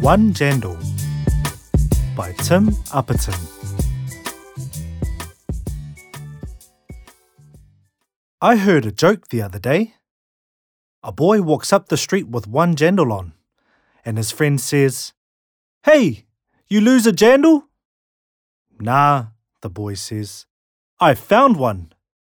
One Jandal by Tim Upperton. I heard a joke the other day. A boy walks up the street with one jandal on, and his friend says, "Hey, you lose a jandal?" "Nah," the boy says, "I found one."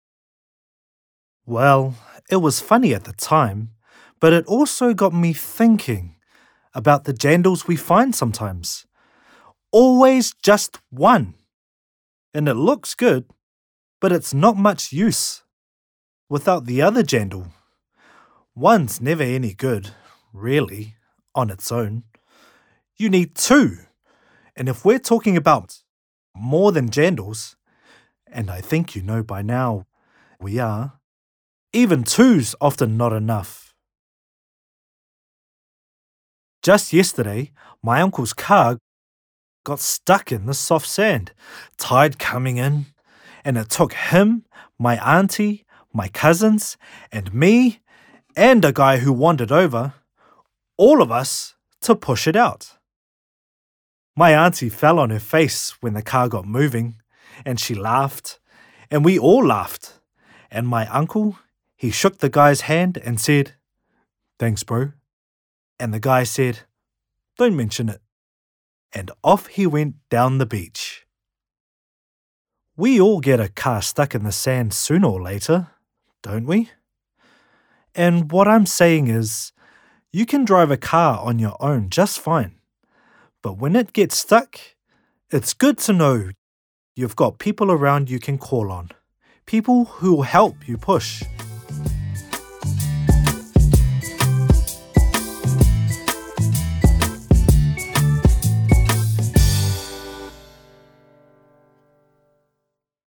Well, it was funny at the time, but it also got me thinking about the jandals we find sometimes. Always just one. And it looks good, but it's not much use without the other jandal. One's never any good, really, on its own. You need two. And if we're talking about more than jandals, and I think you know by now we are, even two's often not enough. Just yesterday, my uncle's car got stuck in the soft sand, tide coming in, and it took him, my auntie, my cousins, and me, and a guy who wandered over, all of us, to push it out. My auntie fell on her face when the car got moving, and she laughed, and we all laughed. And my uncle, he shook the guy's hand and said, "Thanks, bro." And the guy said, "Don't mention it." And off he went down the beach. We all get a car stuck in the sand sooner or later, don't we? And what I'm saying is, you can drive a car on your own just fine. But when it gets stuck, it's good to know you've got people around you can call on. People who will help you push.